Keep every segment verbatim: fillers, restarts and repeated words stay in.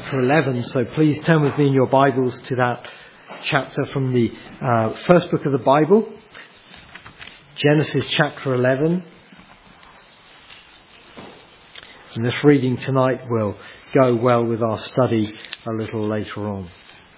chapter eleven, so please turn with me in your Bibles to that chapter from the uh, first book of the Bible, Genesis chapter eleven. And this reading tonight will go well with our study a little later on.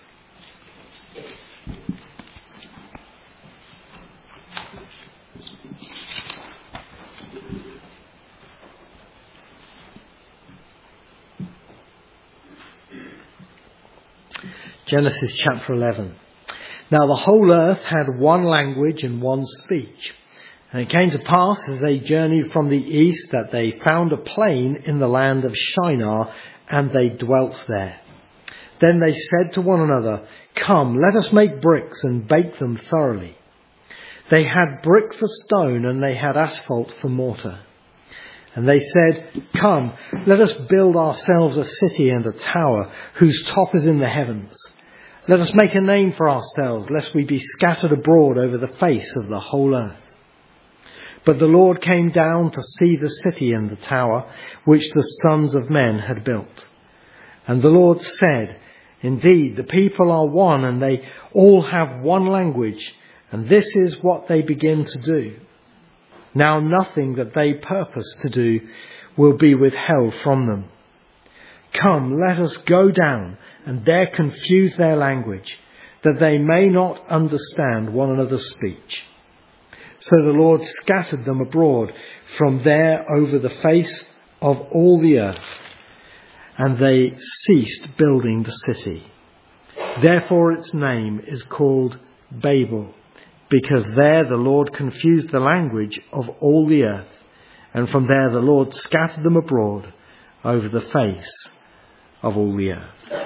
Genesis chapter eleven. Now the whole earth had one language and one speech. And it came to pass as they journeyed from the east that they found a plain in the land of Shinar, and they dwelt there. Then they said to one another, "Come, let us make bricks and bake them thoroughly." They had brick for stone, and they had asphalt for mortar. And they said, "Come, let us build ourselves a city and a tower, whose top is in the heavens. Let us make a name for ourselves, lest we be scattered abroad over the face of the whole earth." But the Lord came down to see the city and the tower, which the sons of men had built. And the Lord said, "Indeed, the people are one, and they all have one language, and this is what they begin to do. Now nothing that they purpose to do will be withheld from them. Come, let us go down and there confuse their language, that they may not understand one another's speech." So the Lord scattered them abroad from there over the face of all the earth, and they ceased building the city. Therefore its name is called Babel, because there the Lord confused the language of all the earth, and from there the Lord scattered them abroad over the face of all the earth.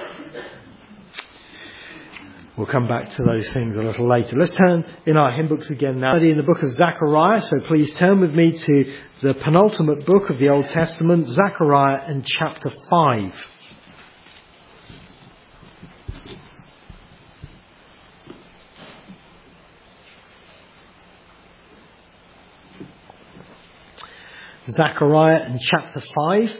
We'll come back to those things a little later. Let's turn in our hymn books again now. In the book of Zechariah, so please turn with me to the penultimate book of the Old Testament, Zechariah, and chapter five. Zechariah and chapter five.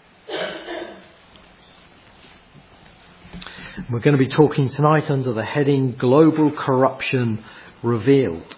We're going to be talking tonight under the heading Global Corruption Revealed.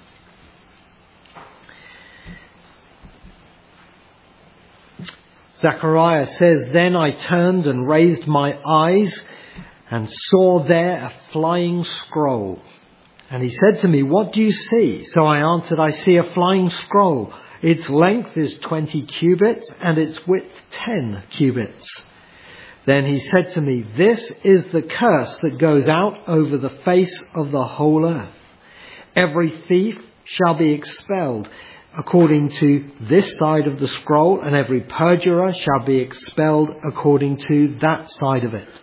Zechariah says, "Then I turned and raised my eyes and saw there a flying scroll. And he said to me, 'What do you see?' So I answered, 'I see a flying scroll. Its length is twenty cubits and its width ten cubits.' Then he said to me, 'This is the curse that goes out over the face of the whole earth. Every thief shall be expelled according to this side of the scroll, and every perjurer shall be expelled according to that side of it.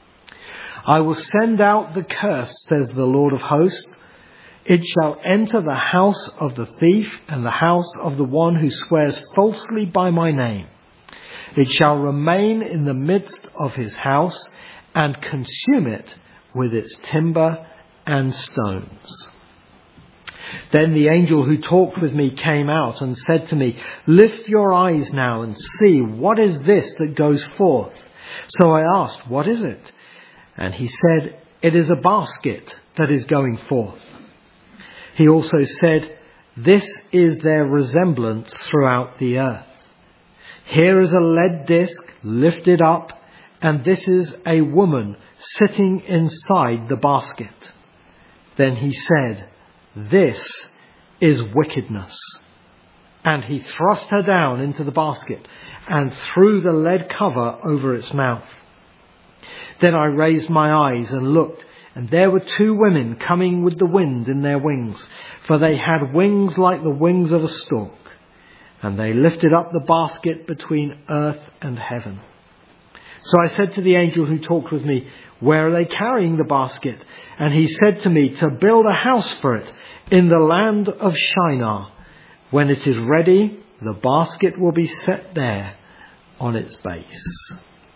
I will send out the curse, says the Lord of hosts. It shall enter the house of the thief and the house of the one who swears falsely by my name. It shall remain in the midst of his house and consume it with its timber and stones.' Then the angel who talked with me came out and said to me, 'Lift your eyes now and see, what is this that goes forth?' So I asked, 'What is it?' And he said, 'It is a basket that is going forth.' He also said, 'This is their resemblance throughout the earth. Here is a lead disc lifted up, and this is a woman sitting inside the basket.' Then he said, 'This is wickedness.' And he thrust her down into the basket and threw the lead cover over its mouth. Then I raised my eyes and looked, and there were two women coming with the wind in their wings, for they had wings like the wings of a stork. And they lifted up the basket between earth and heaven. So I said to the angel who talked with me, 'Where are they carrying the basket?' And he said to me, 'To build a house for it in the land of Shinar. When it is ready, the basket will be set there on its base.'"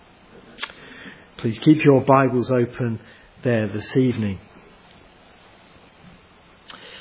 Please keep your Bibles open there this evening.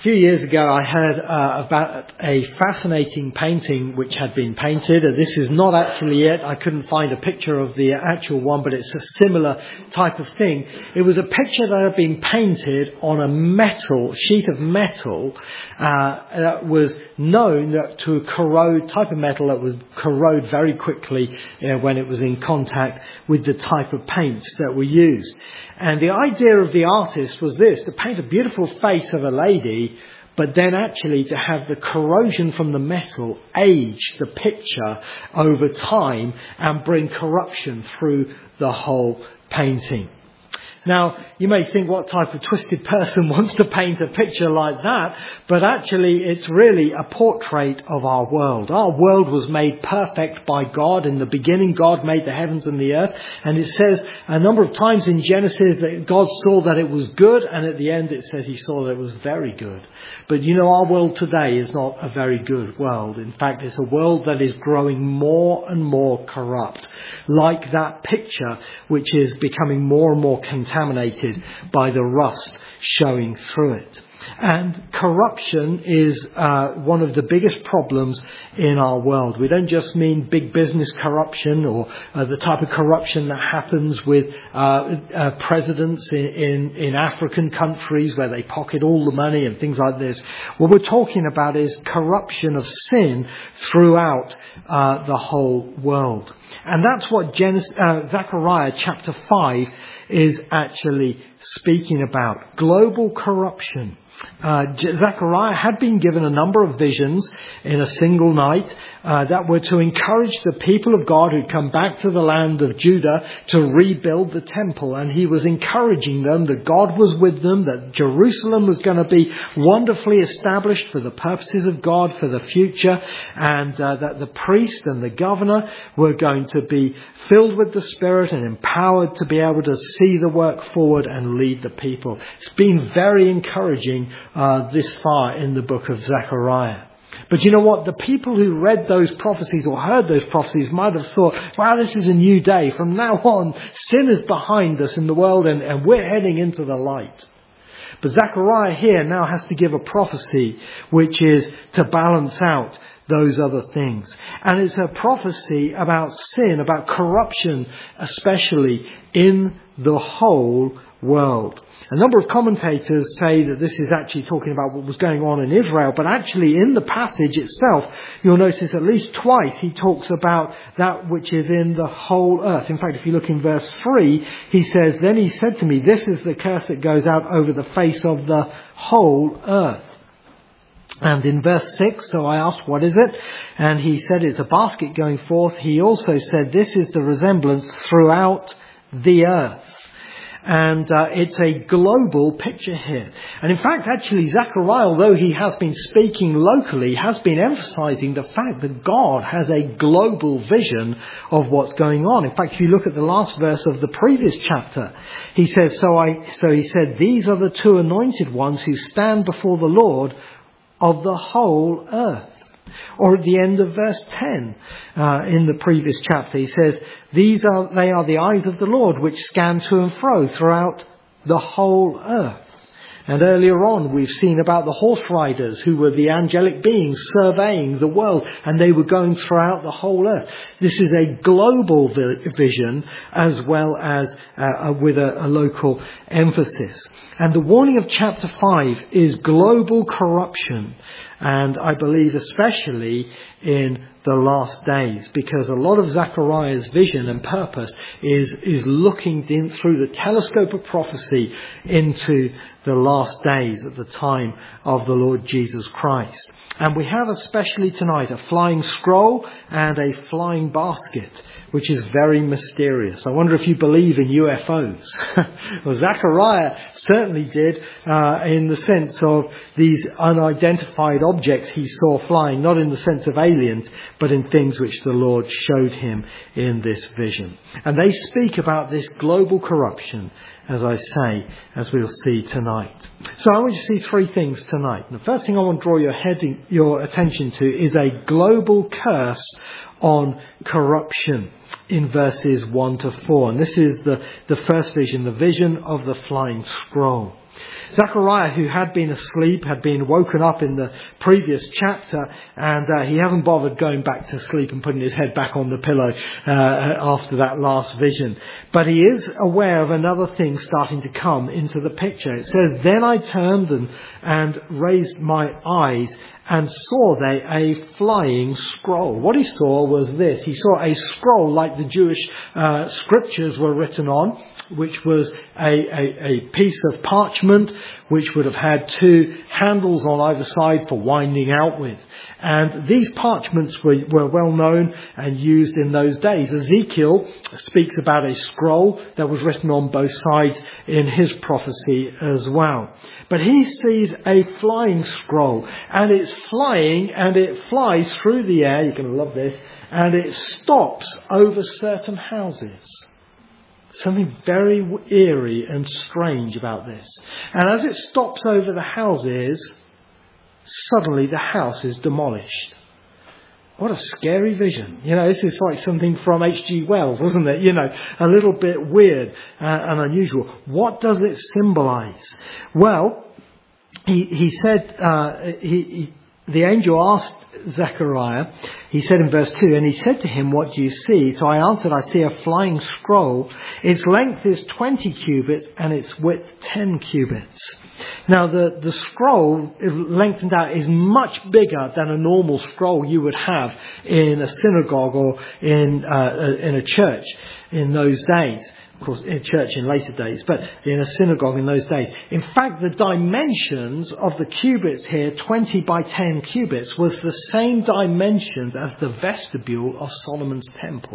A few years ago I heard uh, about a fascinating painting which had been painted. Uh, this is not actually it. I couldn't find a picture of the actual one, but it's a similar type of thing. It was a picture that had been painted on a metal, sheet of metal, uh, that was known that to corrode, type of metal that would corrode very quickly uh, when it was in contact with the type of paints that were used. And the idea of the artist was this, to paint a beautiful face of a lady, but then actually to have the corrosion from the metal age the picture over time and bring corruption through the whole painting. Now, you may think, what type of twisted person wants to paint a picture like that? But actually, it's really a portrait of our world. Our world was made perfect by God. In the beginning, God made the heavens and the earth. And it says a number of times in Genesis that God saw that it was good. And at the end, it says he saw that it was very good. But you know, our world today is not a very good world. In fact, it's a world that is growing more and more corrupt. Like that picture, which is becoming more and more contaminated. contaminated by the rust showing through it. And corruption is uh, one of the biggest problems in our world. We don't just mean big business corruption or uh, the type of corruption that happens with uh, uh, presidents in, in, in African countries where they pocket all the money and things like this. What we're talking about is corruption of sin throughout uh, the whole world. And that's what Genesis, uh, Zechariah chapter five is actually speaking about. Global corruption. Uh, Zechariah had been given a number of visions in a single night uh, that were to encourage the people of God who'd come back to the land of Judah to rebuild the temple. And he was encouraging them that God was with them, that Jerusalem was going to be wonderfully established for the purposes of God for the future, and uh, that the priest and the governor were going to be filled with the Spirit and empowered to be able to see the work forward and lead the people. It's been very encouraging Uh, this far in the book of Zechariah. But you know what? The people who read those prophecies or heard those prophecies might have thought, wow, this is a new day. From now on, sin is behind us in the world and, and we're heading into the light. But Zechariah here now has to give a prophecy which is to balance out those other things. And it's a prophecy about sin, about corruption, especially in the whole world. A number of commentators say that this is actually talking about what was going on in Israel, but actually in the passage itself, you'll notice at least twice he talks about that which is in the whole earth. In fact, if you look in verse three, he says, "Then he said to me, this is the curse that goes out over the face of the whole earth." And in verse six, so I asked, what is it? And he said, it's a basket going forth. He also said, this is the resemblance throughout the earth. And uh, it's a global picture here. And in fact, actually, Zechariah, although he has been speaking locally, has been emphasizing the fact that God has a global vision of what's going on. In fact, if you look at the last verse of the previous chapter, he says, so I, so he said, these are the two anointed ones who stand before the Lord of the whole earth. Or at the end of verse ten, uh, in the previous chapter, he says, "These are they are the eyes of the Lord which scan to and fro throughout the whole earth." And earlier on, we've seen about the horse riders who were the angelic beings surveying the world, and they were going throughout the whole earth. This is a global vision as well as uh, with a, a local emphasis. And the warning of chapter five is global corruption. And I believe especially in the last days, because a lot of Zechariah's vision and purpose is, is looking in through the telescope of prophecy into the last days at the time of the Lord Jesus Christ. And we have especially tonight a flying scroll and a flying basket, which is very mysterious. I wonder if you believe in U F Os. Well, Zechariah certainly did, uh, in the sense of these unidentified objects he saw flying, not in the sense of aliens, but in things which the Lord showed him in this vision. And they speak about this global corruption, as I say, as we'll see tonight. So I want you to see three things tonight. And the first thing I want to draw your heading, your attention to is a global curse on corruption in verses one to four. And this is the, the first vision, the vision of the flying scroll. Zechariah, who had been asleep, had been woken up in the previous chapter, and uh, he hasn't bothered going back to sleep and putting his head back on the pillow uh, after that last vision. But he is aware of another thing starting to come into the picture. It says, "Then I turned and, and raised my eyes and saw they a flying scroll." What he saw was this. He saw a scroll like the Jewish uh, scriptures were written on, which was a, a, a piece of parchment which would have had two handles on either side for winding out with. And these parchments were, were well known and used in those days. Ezekiel speaks about a scroll that was written on both sides in his prophecy as well. But he sees a flying scroll, and it's flying, and it flies through the air. You're going to love this. And it stops over certain houses. Something very eerie and strange about this. And as it stops over the houses, suddenly the house is demolished. What a scary vision. You know, this is like something from H G Wells, isn't it? You know, a little bit weird uh, and unusual. What does it symbolize? Well, he, he said, uh, he, he, the angel asked Zechariah, he said in verse two, "And he said to him, 'What do you see?' So I answered, 'I see a flying scroll. Its length is twenty cubits and its width ten cubits.'" Now the, the scroll lengthened out is much bigger than a normal scroll you would have in a synagogue or in, uh, in a church in those days. Of course, in church in later days, but in a synagogue in those days. In fact, the dimensions of the cubits here, twenty by ten cubits, was the same dimensions as the vestibule of Solomon's temple.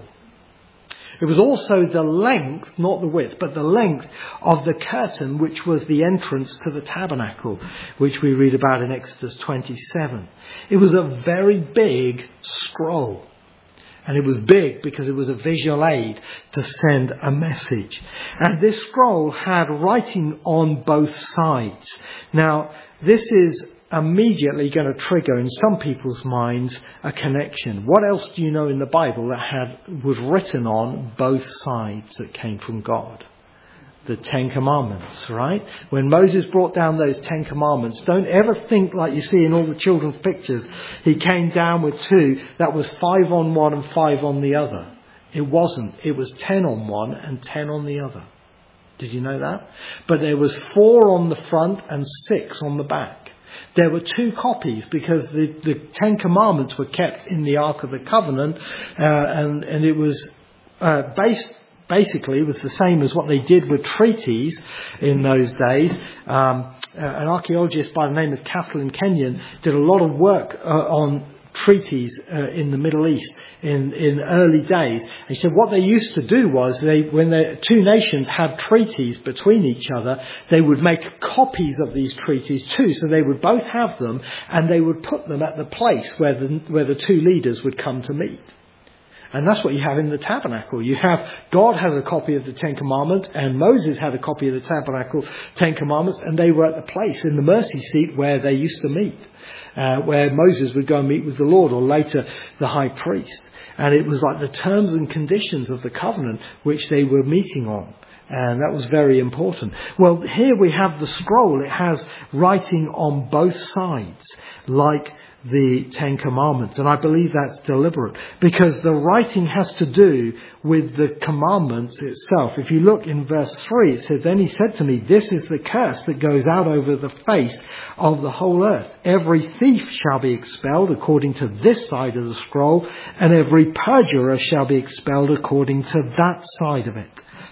It was also the length, not the width, but the length of the curtain which was the entrance to the tabernacle, which we read about in Exodus twenty-seven. It was a very big scroll. And it was big because it was a visual aid to send a message. And this scroll had writing on both sides. Now, this is immediately going to trigger in some people's minds a connection. What else do you know in the Bible that had was written on both sides that came from God? The Ten Commandments, right? When Moses brought down those Ten Commandments, don't ever think like you see in all the children's pictures, he came down with two, that was five on one and five on the other. It wasn't. It was ten on one and ten on the other. Did you know that? But there was four on the front and six on the back. There were two copies because the, the Ten Commandments were kept in the Ark of the Covenant, uh, and, and it was uh, based Basically, it was the same as what they did with treaties in those days. Um, uh, an archaeologist by the name of Kathleen Kenyon did a lot of work uh, on treaties uh, in the Middle East in, in early days. And he said what they used to do was, they, when the two nations had treaties between each other, they would make copies of these treaties too. So they would both have them, and they would put them at the place where the, where the two leaders would come to meet. And that's what you have in the tabernacle. You have, God has a copy of the Ten Commandments, and Moses had a copy of the tabernacle Ten Commandments, and they were at the place in the mercy seat where they used to meet, uh, where Moses would go and meet with the Lord, or later the high priest. And it was like the terms and conditions of the covenant which they were meeting on. And that was very important. Well, here we have the scroll. It has writing on both sides, like the Ten Commandments. And I believe that's deliberate because the writing has to do with the commandments itself. If you look in verse three, it says, "Then he said to me, 'This is the curse that goes out over the face of the whole earth. Every thief shall be expelled according to this side of the scroll, and every perjurer shall be expelled according to that side of it.'"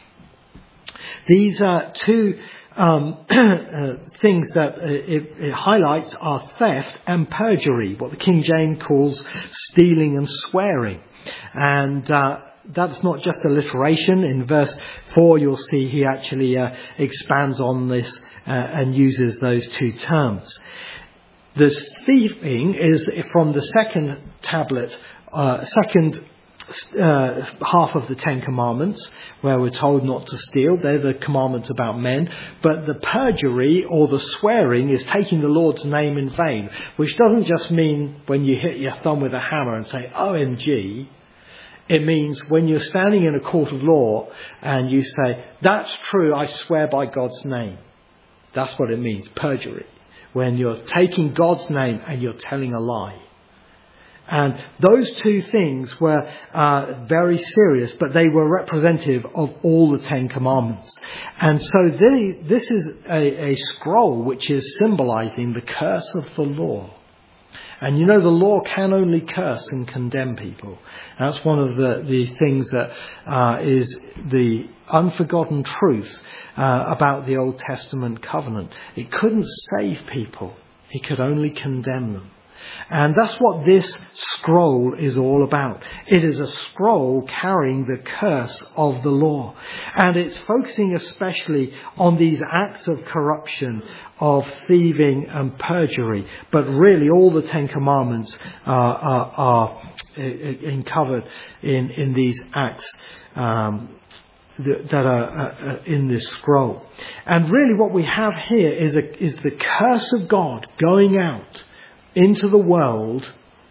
These are two Um, uh, things that uh, it, it highlights are theft and perjury, what the King James calls stealing and swearing. And uh, that's not just alliteration. In verse four, you'll see he actually uh, expands on this uh, and uses those two terms. The thieving is from the second tablet, uh, second Uh, half of the Ten Commandments, where we're told not to steal. They're the commandments about men. But the perjury or the swearing is taking the Lord's name in vain, which doesn't just mean when you hit your thumb with a hammer and say O M G. It means when you're standing in a court of law and you say, "That's true, I swear by God's name." That's what it means, perjury. When you're taking God's name and you're telling a lie. And those two things were uh, very serious, but they were representative of all the Ten Commandments. And so they, this is a, a scroll which is symbolizing the curse of the law. And you know, the law can only curse and condemn people. That's one of the, the things that uh, is the unforgotten truth uh, about the Old Testament covenant. It couldn't save people. It could only condemn them. And that's what this scroll is all about. It is a scroll carrying the curse of the law. And it's focusing especially on these acts of corruption, of thieving and perjury. But really all the Ten Commandments uh, are, are in covered in, in these acts um, that are in this scroll. And really what we have here is, a, is the curse of God going out into the world,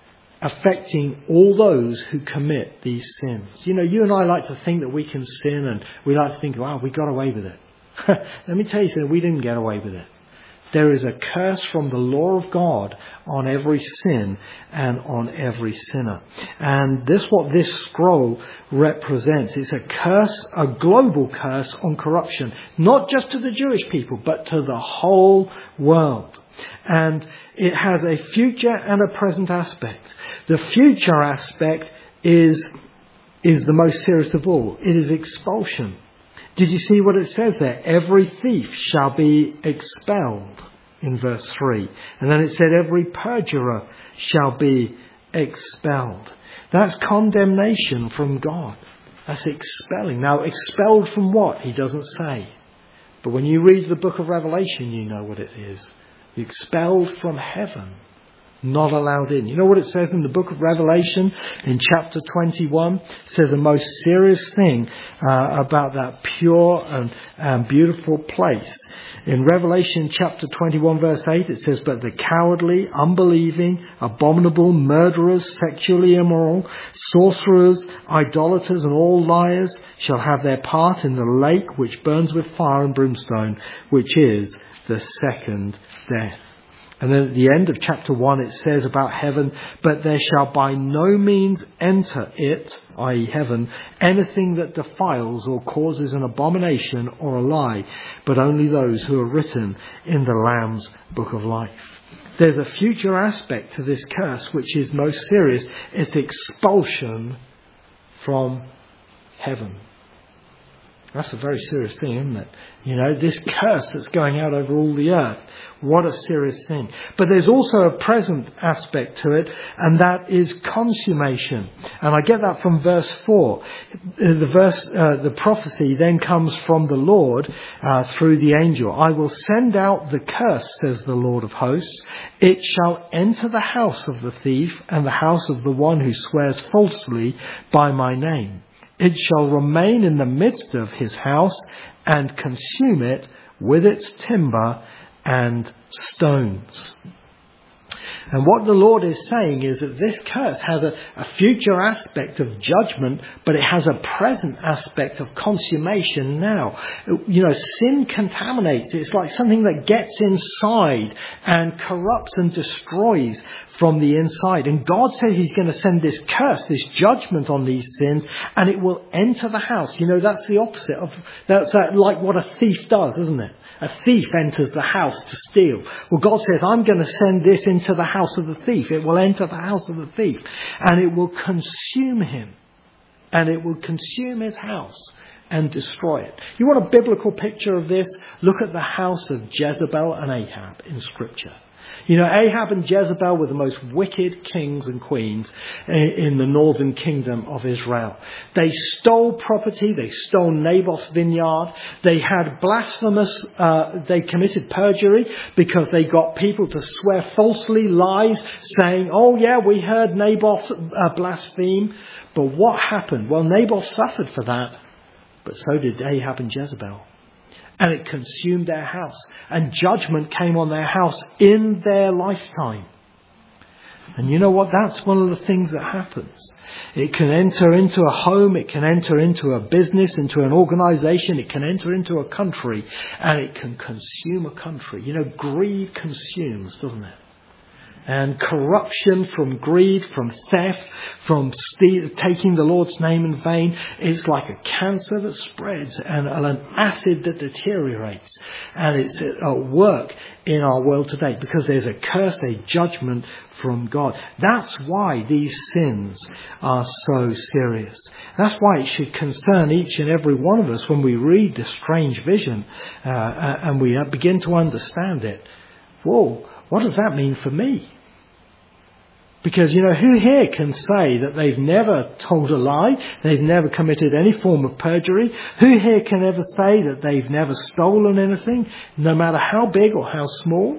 affecting all those who commit these sins. You know, you and I like to think that we can sin, and we like to think, wow, we got away with it. Let me tell you something, we didn't get away with it. There is a curse from the law of God on every sin and on every sinner. And this is what this scroll represents. It's a curse, a global curse on corruption, not just to the Jewish people, but to the whole world. And it has a future and a present aspect. The future aspect is, is the most serious of all. It is expulsion. Did you see what it says there? Every thief shall be expelled in verse three. And then it said every perjurer shall be expelled. That's condemnation from God. That's expelling. Now, expelled from what? He doesn't say. But when you read the book of Revelation, you know what it is. Expelled from heaven, not allowed in. You know what it says in the book of Revelation in chapter twenty-one? It says the most serious thing uh, about that pure and um, beautiful place. In Revelation chapter twenty-one verse eight it says, but the cowardly, unbelieving, abominable, murderers, sexually immoral, sorcerers, idolaters and all liars shall have their part in the lake which burns with fire and brimstone, which is the second death. And then at the end of chapter one it says about heaven, but there shall by no means enter it, that is heaven, anything that defiles or causes an abomination or a lie, but only those who are written in the Lamb's book of life. There's a future aspect to this curse which is most serious. It's expulsion from heaven. That's a very serious thing, isn't it? You know, this curse that's going out over all the earth. What a serious thing. But there's also a present aspect to it, and that is consummation. And I get that from verse four. The verse, uh, the prophecy then comes from the Lord uh, through the angel. I will send out the curse, says the Lord of hosts. It shall enter the house of the thief and the house of the one who swears falsely by my name. It shall remain in the midst of his house and consume it with its timber and stones. And what the Lord is saying is that this curse has a, a future aspect of judgment, but it has a present aspect of consummation now. You know, sin contaminates. It's like something that gets inside and corrupts and destroys from the inside. And God says he's going to send this curse, this judgment on these sins, and it will enter the house. You know, that's the opposite of, that's like what a thief does, isn't it? A thief enters the house to steal. Well, God says, I'm going to send this into the house of the thief. It will enter the house of the thief, and it will consume him, and it will consume his house and destroy it. You want a biblical picture of this? Look at the house of Jezebel and Ahab in Scripture. You know, Ahab and Jezebel were the most wicked kings and queens in the northern kingdom of Israel. They stole property. They stole Naboth's vineyard. They had blasphemous, uh, they committed perjury because they got people to swear falsely lies saying, oh yeah, we heard Naboth uh, blaspheme. But what happened? Well, Naboth suffered for that, but so did Ahab and Jezebel. And it consumed their house. And judgment came on their house in their lifetime. And you know what? That's one of the things that happens. It can enter into a home, it can enter into a business, into an organization, it can enter into a country, and it can consume a country. You know, greed consumes, doesn't it? And corruption from greed, from theft, from steal, taking the Lord's name in vain, is like a cancer that spreads and an acid that deteriorates. And it's at work in our world today because there's a curse, a judgment from God. That's why these sins are so serious. That's why it should concern each and every one of us when we read this strange vision uh, and we begin to understand it. Whoa, what does that mean for me? Because, you know, who here can say that they've never told a lie, they've never committed any form of perjury? Who here can ever say that they've never stolen anything, no matter how big or how small?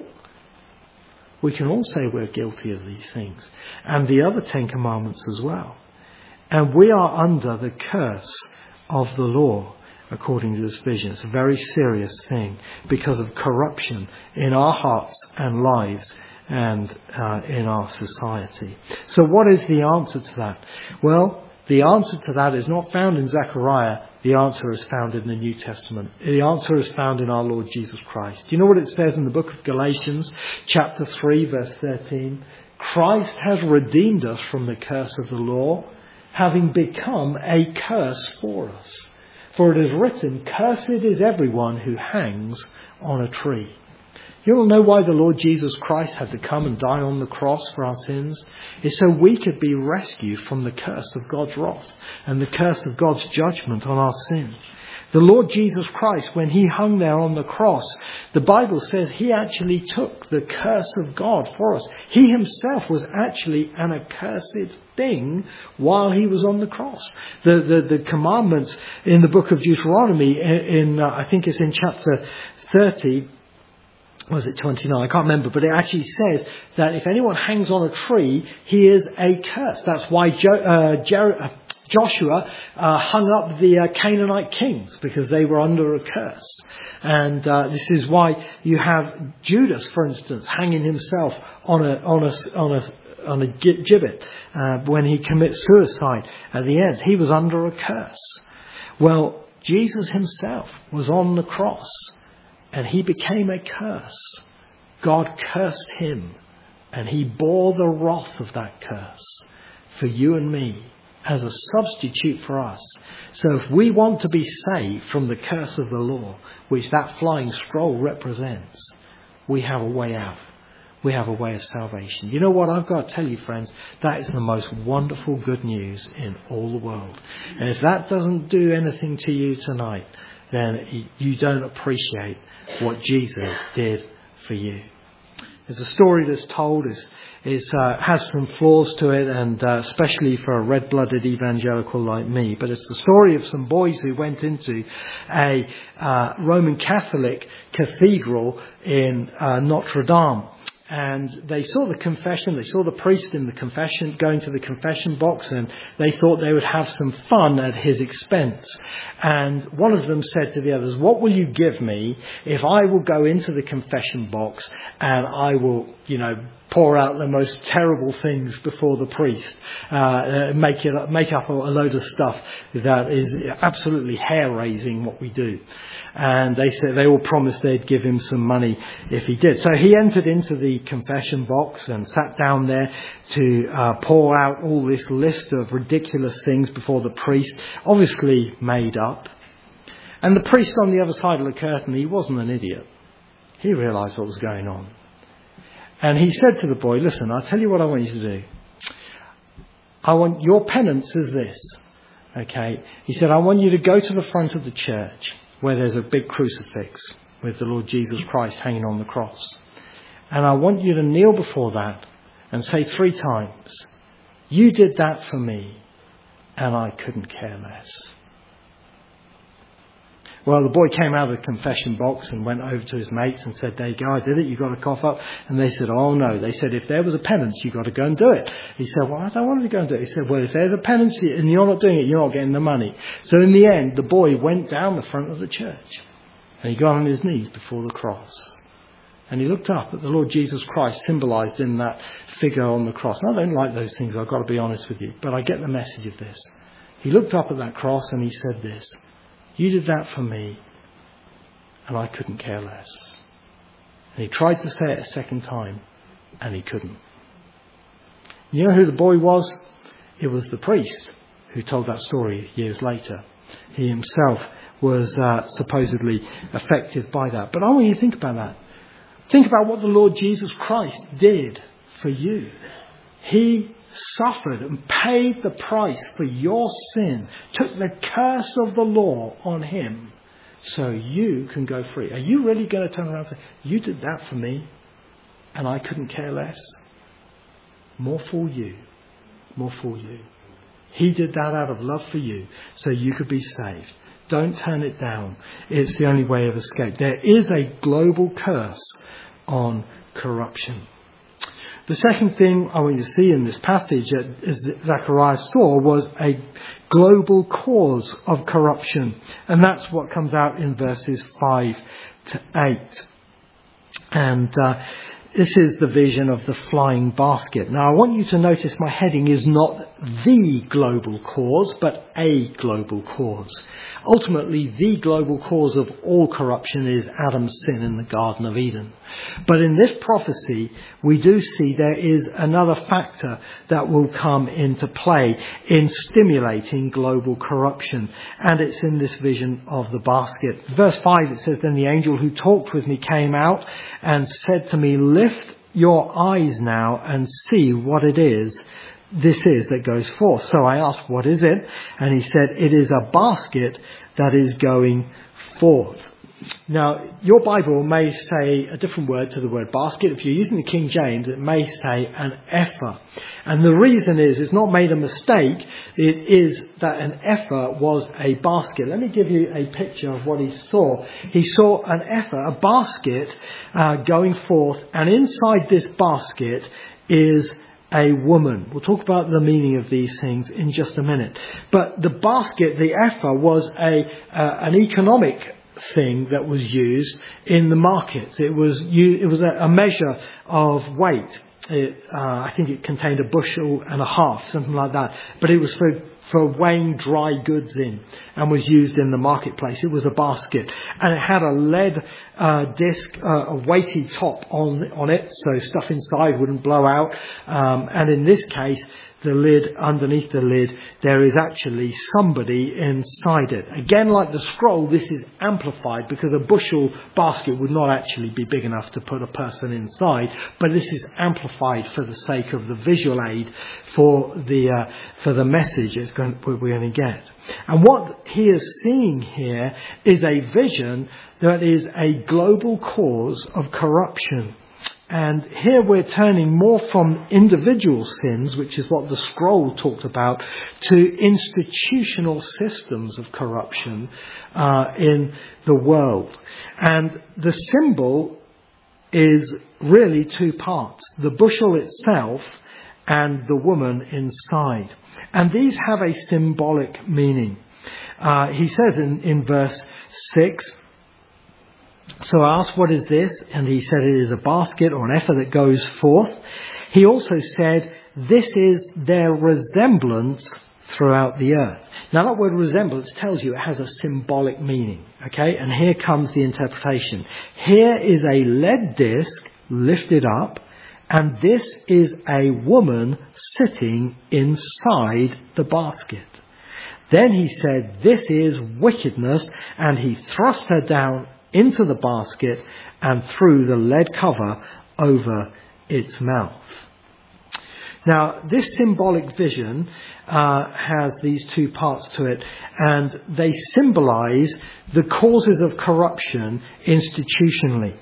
We can all say we're guilty of these things. And the other Ten Commandments as well. And we are under the curse of the law, according to this vision. It's a very serious thing because of corruption in our hearts and lives and uh, in our society. So what is the answer to that? Well, the answer to that is not found in Zechariah. The answer is found in the New Testament. The answer is found in our Lord Jesus Christ. Do you know what it says in the book of Galatians, chapter three, verse thirteen? Christ has redeemed us from the curse of the law, having become a curse for us. For it is written, cursed is everyone who hangs on a tree. You all know why the Lord Jesus Christ had to come and die on the cross for our sins? It's so we could be rescued from the curse of God's wrath and the curse of God's judgment on our sin. The Lord Jesus Christ, when he hung there on the cross, the Bible says he actually took the curse of God for us. He himself was actually an accursed thing while he was on the cross. The, the, the commandments in the book of Deuteronomy, in, in uh, I think it's in chapter thirty, was it twenty-nine? I can't remember, but it actually says that if anyone hangs on a tree, he is a curse. That's why jo- uh, Jer- uh, Joshua uh, hung up the uh, Canaanite kings, because they were under a curse. And uh, this is why you have Judas, for instance, hanging himself on a on a on a on a gibbet uh, when he commits suicide at the end. He was under a curse. Well, Jesus himself was on the cross. And he became a curse. God cursed him. And he bore the wrath of that curse for you and me as a substitute for us. So if we want to be saved from the curse of the law, which that flying scroll represents, we have a way out. We have a way of salvation. You know what? I've got to tell you, friends, that is the most wonderful good news in all the world. And if that doesn't do anything to you tonight, then you don't appreciate what Jesus did for you. There's a story that's told, is is uh, has some flaws to it, and uh, especially for a red-blooded evangelical like me. But it's the story of some boys who went into a uh, Roman Catholic cathedral in uh, Notre Dame. And they saw the confession, they saw the priest in the confession, going to the confession box, and they thought they would have some fun at his expense. And one of them said to the others, what will you give me if I will go into the confession box and I will, you know, pour out the most terrible things before the priest, uh, make it make up a load of stuff that is absolutely hair-raising what we do. And they said they all promised they'd give him some money if he did. So he entered into the confession box and sat down there to uh, pour out all this list of ridiculous things before the priest, obviously made up. And the priest on the other side of the curtain, he wasn't an idiot. He realised what was going on. And he said to the boy, listen, I'll tell you what I want you to do. I want your penance is this. Okay. He said, I want you to go to the front of the church where there's a big crucifix with the Lord Jesus Christ hanging on the cross. And I want you to kneel before that and say three times, you did that for me and I couldn't care less. Well, the boy came out of the confession box and went over to his mates and said, there you go, I did it, you've got to cough up. And they said, oh no. They said, if there was a penance, you've got to go and do it. He said, well, I don't want to go and do it. He said, well, if there's a penance and you're not doing it, you're not getting the money. So in the end, the boy went down the front of the church and he got on his knees before the cross. And he looked up at the Lord Jesus Christ symbolized in that figure on the cross. And I don't like those things, I've got to be honest with you, but I get the message of this. He looked up at that cross and he said this, you did that for me and I couldn't care less. And he tried to say it a second time and he couldn't. You know who the boy was? It was the priest who told that story years later. He himself was uh, supposedly affected by that. But I want you to think about that. Think about what the Lord Jesus Christ did for you. He suffered and paid the price for your sin, took the curse of the law on him so you can go free. Are you really going to turn around and say, you did that for me and I couldn't care less? More for you. More for you. He did that out of love for you so you could be saved. Don't turn it down. It's the only way of escape. There is a global curse on corruption. The second thing I want you to see in this passage that Zechariah saw was a global cause of corruption. And that's what comes out in verses five to eight. And uh, this is the vision of the flying basket. Now I want you to notice my heading is not the global cause, but a global cause. Ultimately, the global cause of all corruption is Adam's sin in the Garden of Eden. But in this prophecy, we do see there is another factor that will come into play in stimulating global corruption. And it's in this vision of the basket. Verse five, it says, then the angel who talked with me came out and said to me, lift your eyes now and see what it is this is that goes forth. So I asked, what is it? And he said, it is a basket that is going forth. Now, your Bible may say a different word to the word basket. If you're using the King James, it may say an ephah. And the reason is, it's not made a mistake. It is that an ephah was a basket. Let me give you a picture of what he saw. He saw an ephah, a basket, uh, going forth. And inside this basket is a woman. We'll talk about the meaning of these things in just a minute. But the basket, the ephah, was a uh, an economic thing that was used in the markets. It was it was a, a measure of weight. It, uh, I think it contained a bushel and a half, something like that. But it was for for weighing dry goods in and was used in the marketplace. It was a basket and it had a lead uh, disc, uh, a weighty top on on it, so stuff inside wouldn't blow out. Um, and in this case, the lid, underneath the lid, there is actually somebody inside it. Again, like the scroll, this is amplified because a bushel basket would not actually be big enough to put a person inside, but this is amplified for the sake of the visual aid for the uh, for the message it's going, we're going to get. And what he is seeing here is a vision that is a global cause of corruption. And here we're turning more from individual sins, which is what the scroll talked about, to institutional systems of corruption uh, in the world. And the symbol is really two parts: the bushel itself and the woman inside. And these have a symbolic meaning. Uh, he says in, in verse six, so I asked, what is this? And he said, it is a basket or an ephah that goes forth. He also said, this is their resemblance throughout the earth. Now that word resemblance tells you it has a symbolic meaning. Okay, and here comes the interpretation. Here is a lead disc lifted up, and this is a woman sitting inside the basket. Then he said, this is wickedness, and he thrust her down into the basket and threw the lead cover over its mouth. Now, this symbolic vision uh, has these two parts to it, and they symbolize the causes of corruption institutionally.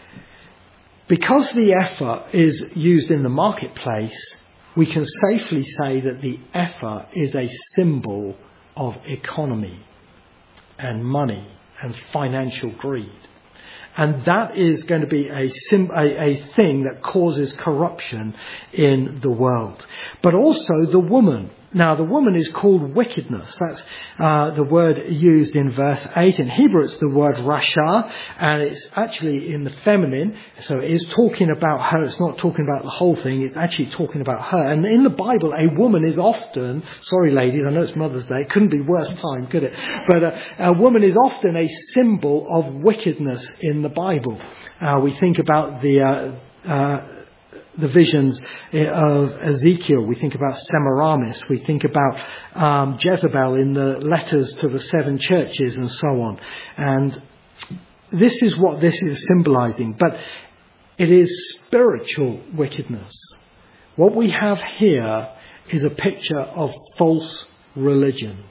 Because the ephah is used in the marketplace, we can safely say that the ephah is a symbol of economy and money and financial greed. And that is going to be a, sim- a, a thing that causes corruption in the world. But also the woman. Now, the woman is called wickedness. That's uh, the word used in verse eight. In Hebrew, it's the word rasha, and it's actually in the feminine. So it is talking about her. It's not talking about the whole thing. It's actually talking about her. And in the Bible, a woman is often, sorry ladies, I know it's Mother's Day. It couldn't be worse time, could it? But uh, a woman is often a symbol of wickedness in the Bible. Uh, we think about the... Uh, uh, the visions of Ezekiel. We think about Semiramis. We think about um, Jezebel in the letters to the seven churches and so on. And this is what this is symbolizing. But it is spiritual wickedness. What we have here is a picture of false religion.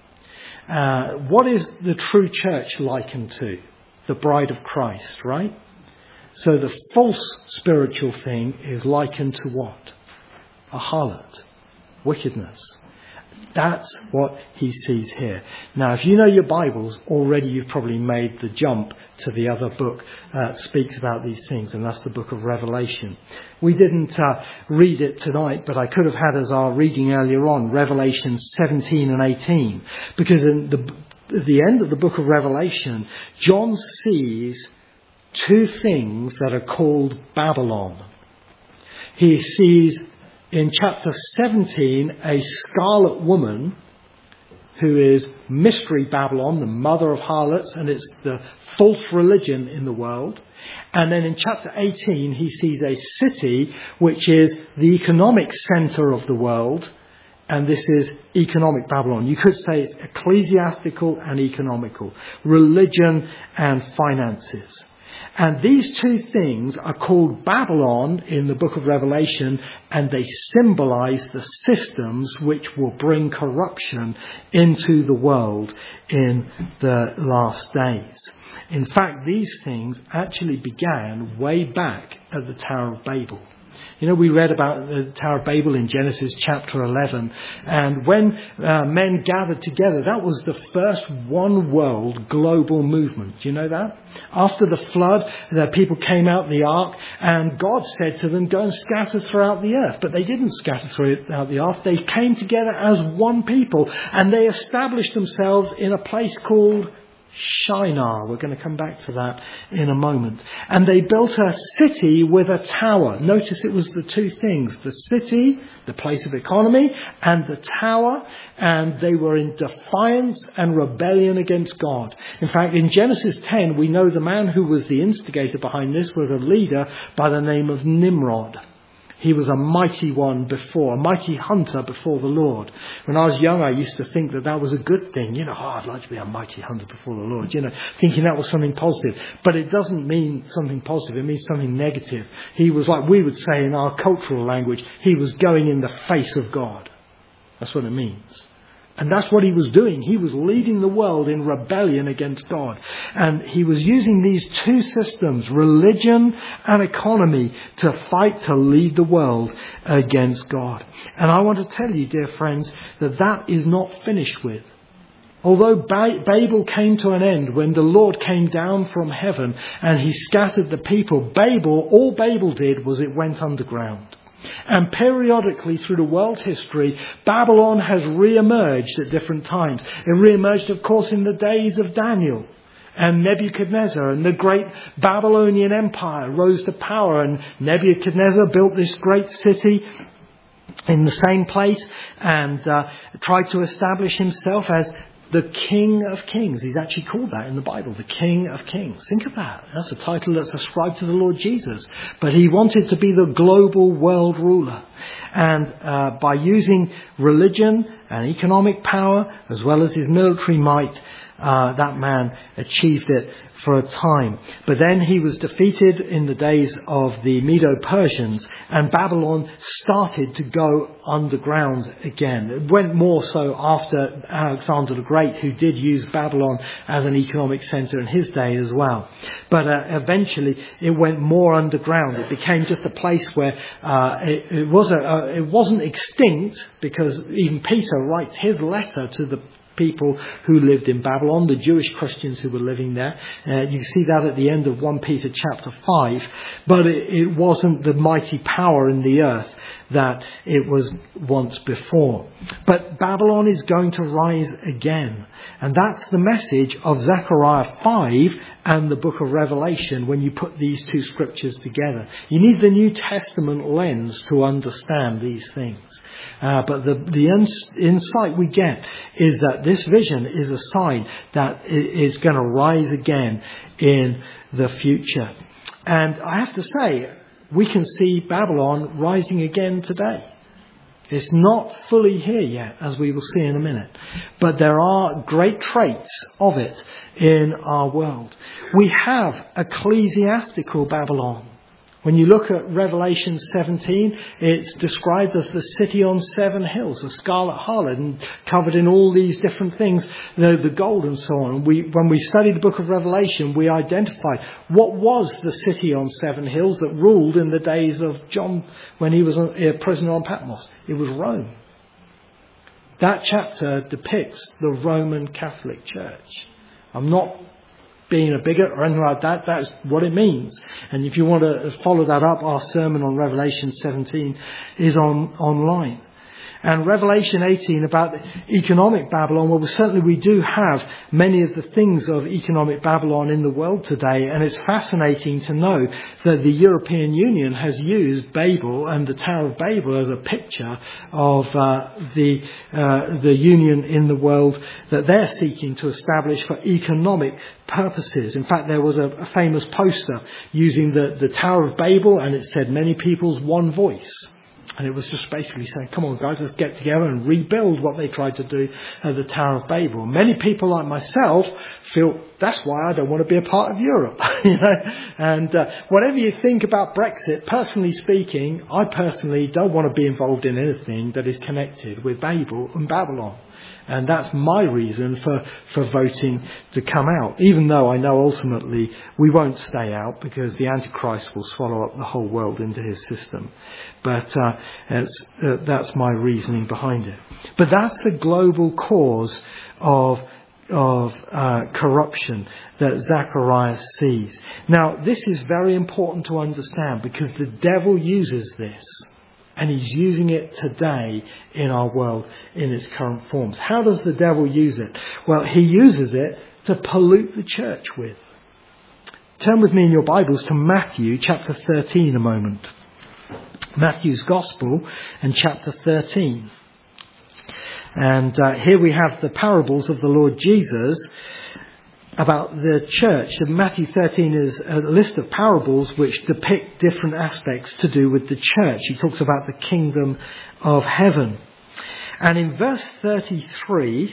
Uh, what is the true church likened to? The bride of Christ, right? So the false spiritual thing is likened to what? A harlot. Wickedness. That's what he sees here. Now, if you know your Bibles, already you've probably made the jump to the other book that uh, speaks about these things, and that's the book of Revelation. We didn't uh, read it tonight, but I could have had as our reading earlier on, Revelation seventeen and eighteen. Because in the, at the end of the book of Revelation, John sees two things that are called Babylon. He sees in chapter seventeen a scarlet woman who is Mystery Babylon, the mother of harlots, and it's the false religion in the world. And then in chapter eighteen he sees a city which is the economic centre of the world, and this is economic Babylon. You could say it's ecclesiastical and economical, religion and finances. And these two things are called Babylon in the book of Revelation, and they symbolize the systems which will bring corruption into the world in the last days. In fact, these things actually began way back at the Tower of Babel. You know, we read about the Tower of Babel in Genesis chapter eleven, and when uh, men gathered together, that was the first one world global movement. Do you know that? After the flood, the people came out the ark, and God said to them, go and scatter throughout the earth. But they didn't scatter throughout the earth. They came together as one people, and they established themselves in a place called Shinar. We're going to come back to that in a moment. And they built a city with a tower. Notice it was the two things. The city, the place of economy, and the tower. And they were in defiance and rebellion against God. In fact, in Genesis ten, we know the man who was the instigator behind this was a leader by the name of Nimrod. He was a mighty one before, a mighty hunter before the Lord. When I was young, I used to think that that was a good thing. You know, oh, I'd like to be a mighty hunter before the Lord. You know, thinking that was something positive. But it doesn't mean something positive. It means something negative. He was, like we would say in our cultural language, he was going in the face of God. That's what it means. And that's what he was doing. He was leading the world in rebellion against God. And he was using these two systems, religion and economy, to fight to lead the world against God. And I want to tell you, dear friends, that that is not finished with. Although ba- Babel came to an end when the Lord came down from heaven and he scattered the people, Babel, all Babel did was it went underground. And periodically through the world history, Babylon has re-emerged at different times. It re-emerged, of course, in the days of Daniel and Nebuchadnezzar, and the great Babylonian Empire rose to power, and Nebuchadnezzar built this great city in the same place and uh, tried to establish himself as the King of Kings. He's actually called that in the Bible, the King of Kings. Think of that. That's a title that's ascribed to the Lord Jesus. But he wanted to be the global world ruler. And uh, by using religion and economic power, as well as his military might, uh, that man achieved it for a time. But then he was defeated in the days of the Medo-Persians, and Babylon started to go underground again. It went more so after Alexander the Great, who did use Babylon as an economic centre in his day as well. But uh, eventually it went more underground. It became just a place where uh, it, it, was a, uh, it wasn't extinct, because even Peter writes his letter to the people who lived in Babylon, the Jewish Christians who were living there. Uh, you see that at the end of First Peter chapter five. But it, it wasn't the mighty power in the earth that it was once before. But Babylon is going to rise again. And that's the message of Zechariah five and the book of Revelation when you put these two scriptures together. You need the New Testament lens to understand these things. Uh, but the, the ins- insight we get is that this vision is a sign that it is going to rise again in the future. And I have to say, we can see Babylon rising again today. It's not fully here yet, as we will see in a minute. But there are great traits of it in our world. We have ecclesiastical Babylon. When you look at Revelation seventeen, it's described as the city on seven hills, the scarlet harlot, and covered in all these different things, the, the gold and so on. We, when we studied the book of Revelation, we identified what was the city on seven hills that ruled in the days of John when he was a prisoner on Patmos. It was Rome. That chapter depicts the Roman Catholic Church. I'm not being a bigot or anything like that. That's what it means. And if you want to follow that up, our sermon on Revelation seventeen is on online. And Revelation eighteen about economic Babylon, well, certainly we do have many of the things of economic Babylon in the world today. And it's fascinating to know that the European Union has used Babel and the Tower of Babel as a picture of uh, the uh, the union in the world that they're seeking to establish for economic purposes. In fact, there was a, a famous poster using the, the Tower of Babel, and it said, "Many people's one voice." And it was just basically saying, come on guys, let's get together and rebuild what they tried to do at the Tower of Babel. Many people like myself feel that's why I don't want to be a part of Europe. you know. And uh, whatever you think about Brexit, personally speaking, I personally don't want to be involved in anything that is connected with Babel and Babylon. And that's my reason for, for voting to come out, even though I know ultimately we won't stay out because the Antichrist will swallow up the whole world into his system. But uh, it's, uh, that's my reasoning behind it. But that's the global cause of of uh, corruption that Zacharias sees. Now, this is very important to understand because the devil uses this. And he's using it today in our world in its current forms. How does the devil use it? Well, he uses it to pollute the church with. Turn with me in your Bibles to Matthew chapter thirteen a moment. Matthew's Gospel and chapter thirteen. And uh, here we have the parables of the Lord Jesus about the church. And Matthew thirteen is a list of parables which depict different aspects to do with the church. He talks about the kingdom of heaven. And in verse thirty-three,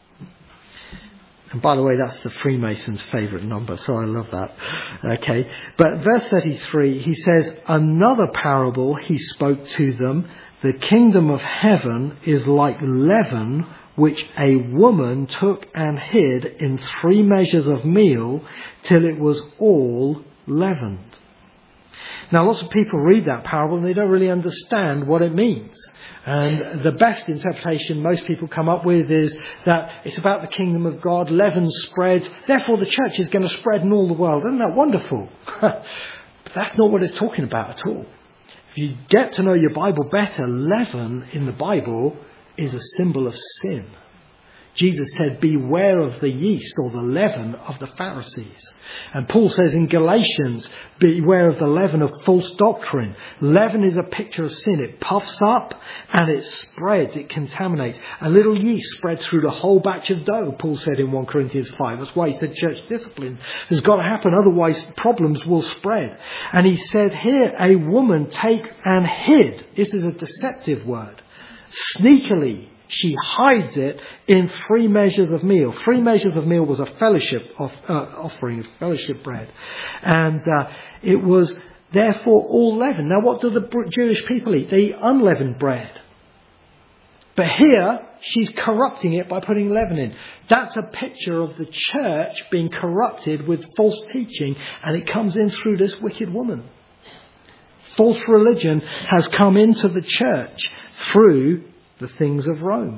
and by the way, that's the Freemasons' favourite number, so I love that. Okay, but verse thirty-three, he says, another parable he spoke to them, the kingdom of heaven is like leaven, which a woman took and hid in three measures of meal till it was all leavened. Now, lots of people read that parable and they don't really understand what it means. And the best interpretation most people come up with is that it's about the kingdom of God, leaven spreads, therefore the church is going to spread in all the world. Isn't that wonderful? But that's not what it's talking about at all. If you get to know your Bible better, leaven in the Bible is a symbol of sin. Jesus said, beware of the yeast or the leaven of the Pharisees. And Paul says in Galatians, beware of the leaven of false doctrine. Leaven is a picture of sin. It puffs up and it spreads, it contaminates. A little yeast spreads through the whole batch of dough, Paul said in First Corinthians five. That's why he said church discipline has got to happen, otherwise problems will spread. And he said here, a woman takes and hid. This is a deceptive word. Sneakily, she hides it in three measures of meal. Three measures of meal was a fellowship of, uh, offering, of fellowship bread. And uh, it was therefore all leavened. Now, what do the Jewish people eat? They eat unleavened bread. But here, she's corrupting it by putting leaven in. That's a picture of the church being corrupted with false teaching, and it comes in through this wicked woman. False religion has come into the church through the things of Rome.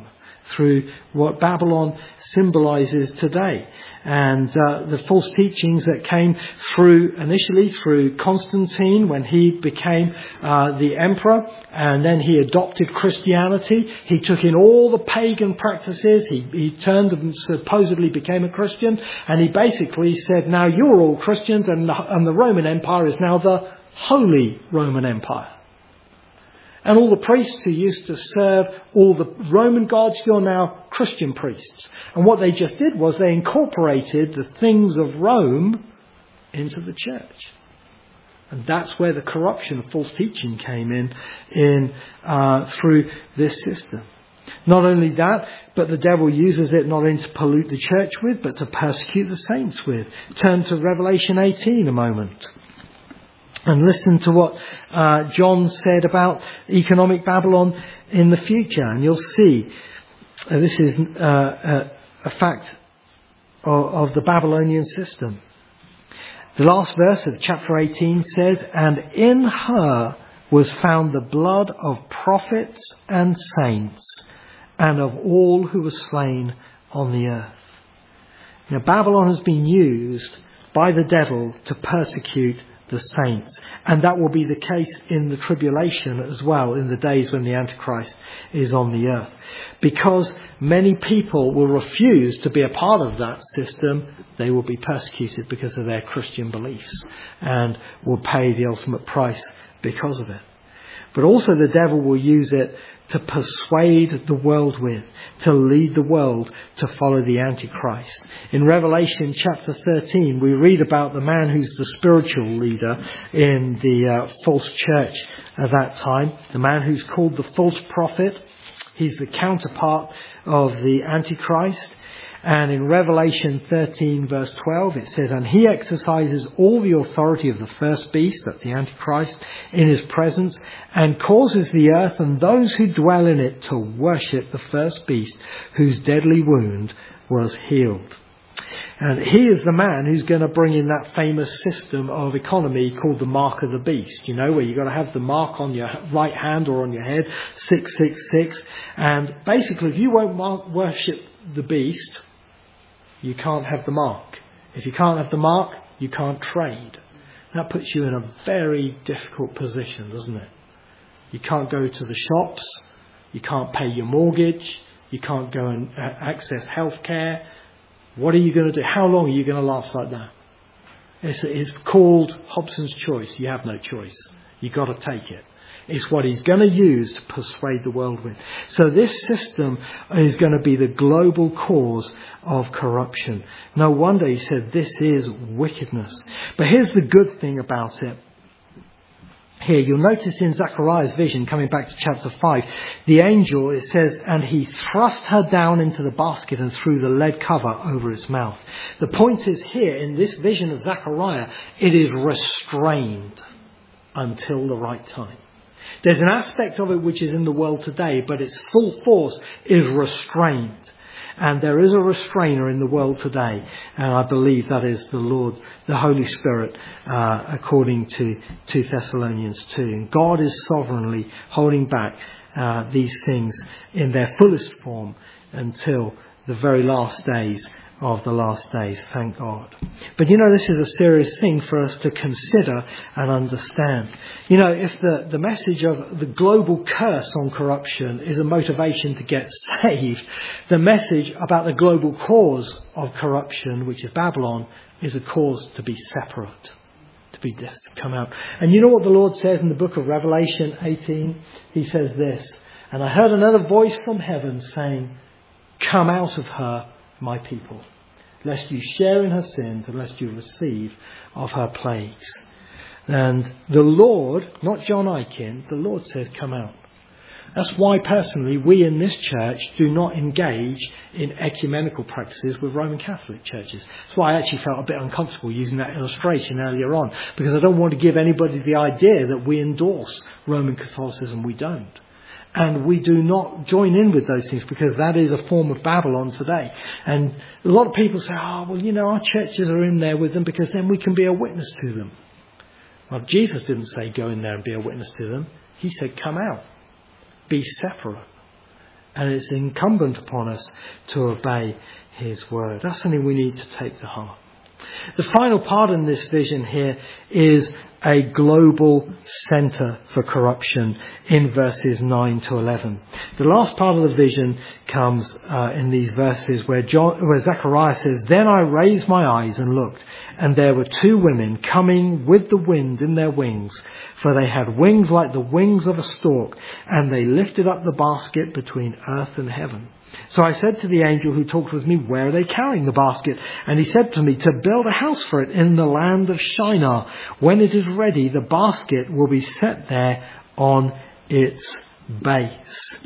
through what Babylon symbolizes today. And uh, the false teachings that came through, initially through Constantine when he became uh, the emperor, and then he adopted Christianity. He took in all the pagan practices. He, he turned and supposedly became a Christian. And he basically said, now you're all Christians, and the, and the Roman Empire is now the Holy Roman Empire. And all the priests who used to serve all the Roman gods, you're now Christian priests. And what they just did was they incorporated the things of Rome into the church. And that's where the corruption of false teaching came in, in uh, through this system. Not only that, but the devil uses it not only to pollute the church with, but to persecute the saints with. Turn to Revelation eighteen a moment. And listen to what uh, John said about economic Babylon in the future. And you'll see uh, this is uh, uh, a fact of, of the Babylonian system. The last verse of chapter eighteen says, and in her was found the blood of prophets and saints and of all who were slain on the earth. Now Babylon has been used by the devil to persecute the saints. And that will be the case in the tribulation as well, in the days when the Antichrist is on the earth. Because many people will refuse to be a part of that system, they will be persecuted because of their Christian beliefs and will pay the ultimate price because of it. But also the devil will use it to persuade the world with, to lead the world to follow the Antichrist. In Revelation chapter thirteen, we read about the man who's the spiritual leader in the uh, false church at that time, the man who's called the false prophet. He's the counterpart of the Antichrist. And in Revelation thirteen verse twelve it says, and he exercises all the authority of the first beast, that's the Antichrist, in his presence, and causes the earth and those who dwell in it to worship the first beast, whose deadly wound was healed. And he is the man who's going to bring in that famous system of economy called the mark of the beast, you know, where you've got to have the mark on your right hand or on your head, six six six. And basically, if you won't mark, worship the beast, you can't have the mark. If you can't have the mark, you can't trade. That puts you in a very difficult position, doesn't it? You can't go to the shops. You can't pay your mortgage. You can't go and access healthcare. What are you going to do? How long are you going to last like that? It's, it's called Hobson's choice. You have no choice. You've got to take it. It's what he's going to use to persuade the world with. So this system is going to be the global cause of corruption. No wonder he said this is wickedness. But here's the good thing about it. Here, you'll notice in Zechariah's vision, coming back to chapter five, the angel, it says, and he thrust her down into the basket and threw the lead cover over its mouth. The point is here, in this vision of Zechariah, it is restrained until the right time. There's an aspect of it which is in the world today, but its full force is restrained. And there is a restrainer in the world today. And I believe that is the Lord, the Holy Spirit, uh, according to two Thessalonians two. And God is sovereignly holding back uh, these things in their fullest form until the very last days of the last days, thank God. But you know, this is a serious thing for us to consider and understand. You know, if the, the message of the global curse on corruption is a motivation to get saved, the message about the global cause of corruption, which is Babylon, is a cause to be separate, to be dis- come out. And you know what the Lord says in the book of Revelation eighteen? He says this, and I heard another voice from heaven saying, come out of her, my people, lest you share in her sins and lest you receive of her plagues. And the Lord, not John Eichen, the Lord says come out. That's why personally we in this church do not engage in ecumenical practices with Roman Catholic churches. That's why I actually felt a bit uncomfortable using that illustration earlier on, because I don't want to give anybody the idea that we endorse Roman Catholicism. We don't. And we do not join in with those things, because that is a form of Babylon today. And a lot of people say, oh, well, you know, our churches are in there with them because then we can be a witness to them. Well, Jesus didn't say go in there and be a witness to them. He said come out. Be separate. And it's incumbent upon us to obey his word. That's something we need to take to heart. The final part in this vision here is a global centre for corruption in verses nine to eleven. The last part of the vision comes uh, in these verses where, John, where Zechariah says, "Then I raised my eyes and looked, and there were two women coming with the wind in their wings, for they had wings like the wings of a stork, and they lifted up the basket between earth and heaven. So I said to the angel who talked with me, 'Where are they carrying the basket?' And he said to me, 'To build a house for it in the land of Shinar. When it is ready, the basket will be set there on its base.'"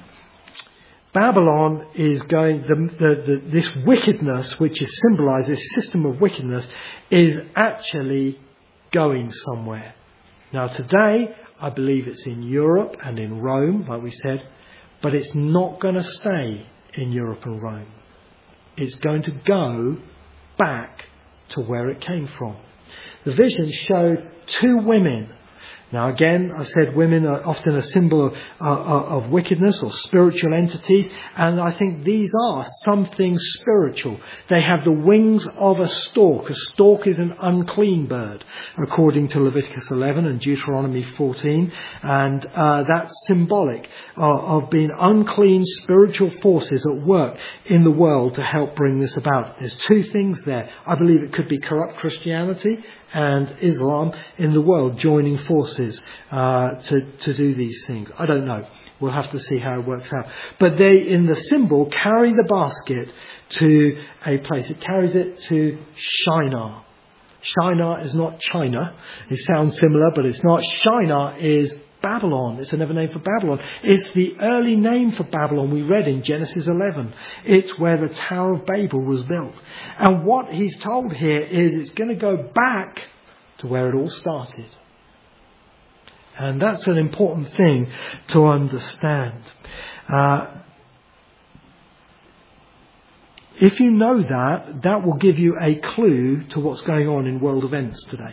Babylon is going, the, the, the, this wickedness, which is symbolized, this system of wickedness, is actually going somewhere. Now today, I believe it's in Europe and in Rome, like we said, but it's not going to stay in Europe and Rome. It's going to go back to where it came from. The vision showed two women. Now again, I said women are often a symbol of, uh, of wickedness or spiritual entities, and I think these are something spiritual. They have the wings of a stork. A stork is an unclean bird, according to Leviticus eleven and Deuteronomy fourteen, and uh, that's symbolic of, of being unclean spiritual forces at work in the world to help bring this about. There's two things there. I believe it could be corrupt Christianity and Islam in the world joining forces uh, to, to do these things. I don't know. We'll have to see how it works out. But they, in the symbol, carry the basket to a place. It carries it to Shinar. Shinar is not China. It sounds similar, but it's not. Shinar is Babylon. It's another name for Babylon. It's the early name for Babylon we read in Genesis eleven. It's where the Tower of Babel was built. And what he's told here is it's going to go back to where it all started. And that's an important thing to understand. Uh, if you know that, that will give you a clue to what's going on in world events today.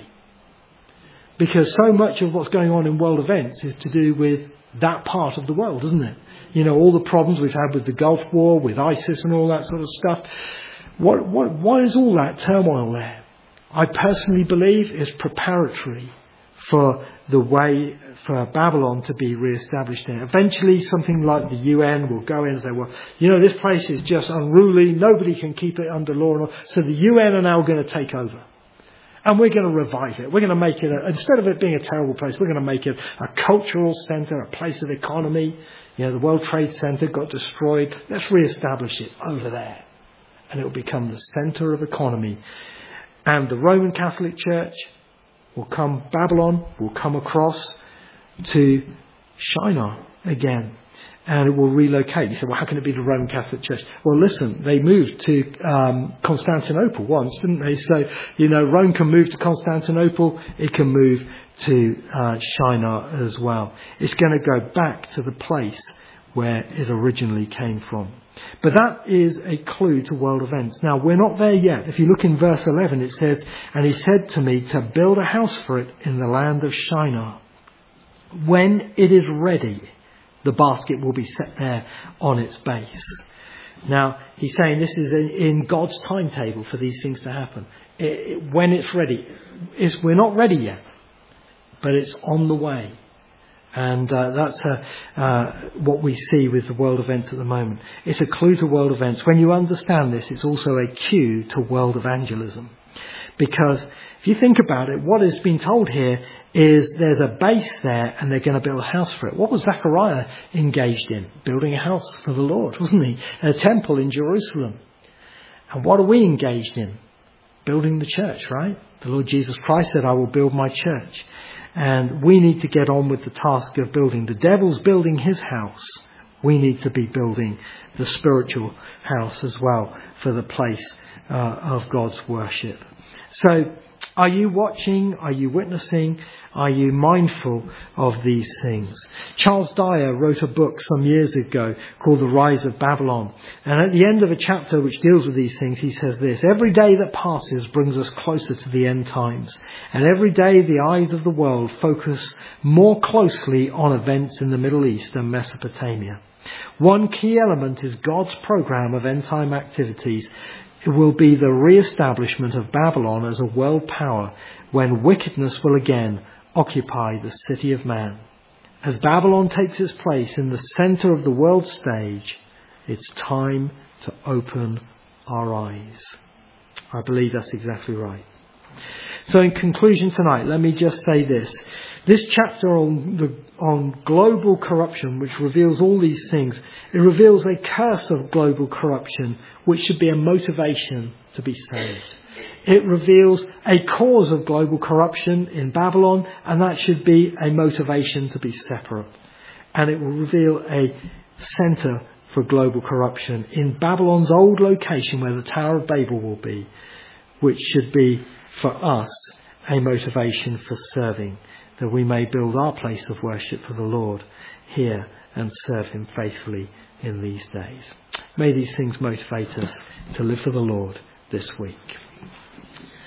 Because so much of what's going on in world events is to do with that part of the world, isn't it? You know, all the problems we've had with the Gulf War, with ISIS and all that sort of stuff. What, what, why is all that turmoil there? I personally believe it's preparatory for the way for Babylon to be re-established there. Eventually something like the U N will go in and say, well, you know, this place is just unruly. Nobody can keep it under law and order. So the U N are now going to take over. And we're going to revive it. We're going to make it, a, instead of it being a terrible place, we're going to make it a cultural centre, a place of economy. You know, the World Trade Center got destroyed. Let's re-establish it over there. And it will become the centre of economy. And the Roman Catholic Church will come, Babylon will come across to Shinar again. And it will relocate. You say, well, how can it be the Roman Catholic Church? Well, listen, they moved to um, Constantinople once, didn't they? So, you know, Rome can move to Constantinople. It can move to uh, Shinar as well. It's going to go back to the place where it originally came from. But that is a clue to world events. Now, we're not there yet. If you look in verse eleven, it says, "And he said to me to build a house for it in the land of Shinar. When it is ready, the basket will be set there on its base." Now, he's saying this is in God's timetable for these things to happen. It, it, when it's ready. It's, we're not ready yet, but it's on the way. And uh, that's uh, uh, what we see with the world events at the moment. It's a clue to world events. When you understand this, it's also a cue to world evangelism. Because if you think about it, what has been told here is there's a base there and they're going to build a house for it. What was Zechariah engaged in? Building a house for the Lord, wasn't he? A temple in Jerusalem. And what are we engaged in? Building the church, right? The Lord Jesus Christ said, "I will build my church." And we need to get on with the task of building. The devil's building his house. We need to be building the spiritual house as well for the place uh, of God's worship. So, are you watching? Are you witnessing? Are you mindful of these things? Charles Dyer wrote a book some years ago called The Rise of Babylon. And at the end of a chapter which deals with these things, he says this: "Every day that passes brings us closer to the end times. And every day the eyes of the world focus more closely on events in the Middle East and Mesopotamia. One key element is God's program of end-time activities. It will be the re-establishment of Babylon as a world power when wickedness will again occupy the city of man. As Babylon takes its place in the centre of the world stage, it's time to open our eyes. I believe that's exactly right. So in conclusion tonight, let me just say this. This chapter on the on global corruption, which reveals all these things, it reveals a curse of global corruption, which should be a motivation to be saved. It reveals a cause of global corruption in Babylon, and that should be a motivation to be separate. And it will reveal a centre for global corruption in Babylon's old location where the Tower of Babel will be, which should be for us a motivation for serving, that we may build our place of worship for the Lord here and serve him faithfully in these days. May these things motivate us to live for the Lord this week.